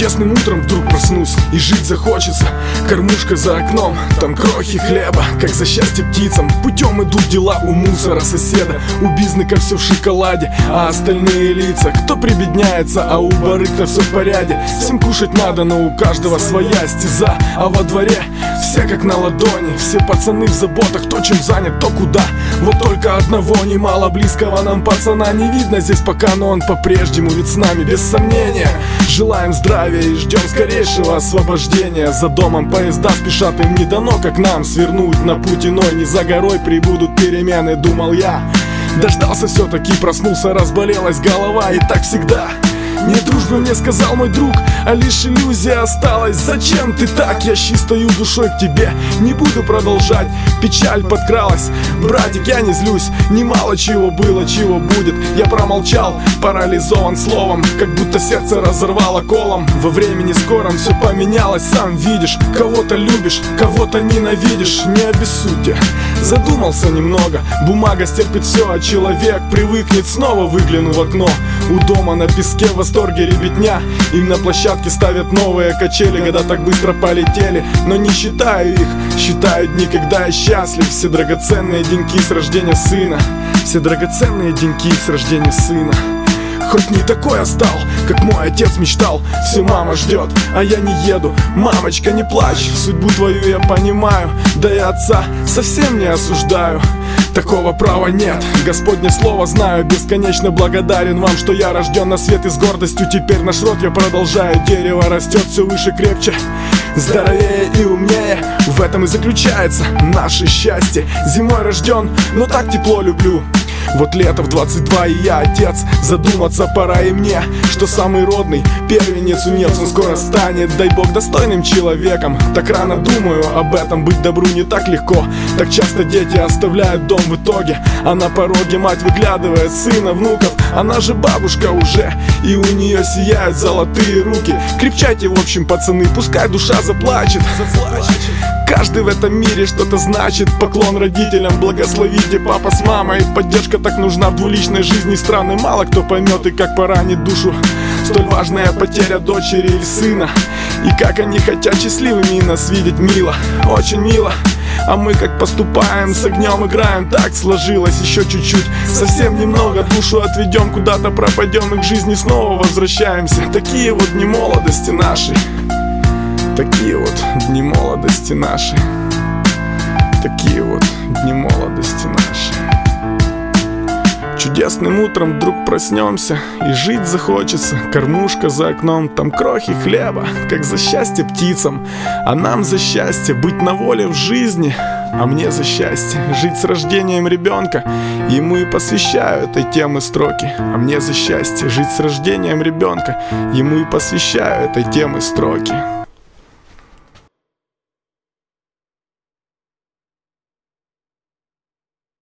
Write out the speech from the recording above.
Чудесным утром вдруг проснусь, и жить захочется. Кормушка за окном, там крохи хлеба, как за счастье птицам. Путем идут дела у мусора соседа, у бизнеса все в шоколаде, а остальные лица, кто прибедняется, а у барыг-то все в порядке. Всем кушать надо, но у каждого своя стеза, а во дворе все как на ладони. Все пацаны в заботах, кто чем занят, то куда. Вот только одного немало близкого нам пацана не видно здесь пока, но он по-прежнему ведь с нами, без сомнения. Желаем здравия и ждем скорейшего освобождения. За домом поезда спешат, им не дано, как нам, свернуть на путь иной. Не за горой прибудут перемены, думал я. Дождался все-таки, проснулся, разболелась голова, и так всегда. Нет дружбы, мне сказал мой друг, а лишь иллюзия осталась. Зачем ты так? Я чистою душой к тебе не буду продолжать. Печаль подкралась, братик, я не злюсь. Немало чего было, чего будет. Я промолчал, парализован словом, как будто сердце разорвало колом. Во времени скором все поменялось, сам видишь. Кого-то любишь, кого-то ненавидишь. Не обессудьте, задумался немного. Бумага стерпит все, а человек привыкнет. Снова выгляну в окно. У дома на песке в восторге ребятня. Им на площадке ставят новые качели. Года так быстро полетели, но не считаю их. Считаю дни, когда я счастлив. Все драгоценные деньки с рождения сына. Все драгоценные деньки с рождения сына. Хоть не такой я стал, как мой отец мечтал. Все мама ждет, а я не еду. Мамочка, не плачь, судьбу твою я понимаю. Да и отца совсем не осуждаю. Такого права нет, Господне слово знаю. Бесконечно благодарен вам, что я рожден на свет. И с гордостью теперь наш род я продолжаю. Дерево растет все выше, крепче, здоровее и умнее. В этом и заключается наше счастье. Зимой рожден, но так тепло люблю. Вот лето в 22, и я отец. Задуматься пора и мне, что самый родный первенец унец. Он скоро станет, дай бог, достойным человеком. Так рано думаю об этом, быть добру не так легко. Так часто дети оставляют дом в итоге, а на пороге мать выглядывает сына, внуков. Она же бабушка уже, и у нее сияют золотые руки. Крепчайте, в общем, пацаны, пускай душа заплачет. Каждый в этом мире что-то значит. Поклон родителям, благословите папа с мамой. Поддержка так нужна в двуличной жизни страны. Мало кто поймет и как поранит душу столь важная потеря дочери или сына. И как они хотят счастливыми нас видеть, мило, очень мило. А мы как поступаем, с огнем играем. Так сложилось, еще чуть-чуть, совсем немного. Душу отведем, куда-то пропадем, и к жизни снова возвращаемся. Такие вот дни молодости нашей. Такие вот дни молодости нашей. Такие вот дни молодости нашей. Чудесным утром вдруг проснемся, и жить захочется. Кормушка за окном, там крохи хлеба, как за счастье птицам. А нам за счастье быть на воле в жизни. А мне за счастье жить с рождением ребенка. Ему и посвящаю этой темы строки. А мне за счастье жить с рождением ребенка. Ему и посвящаю этой темы строки.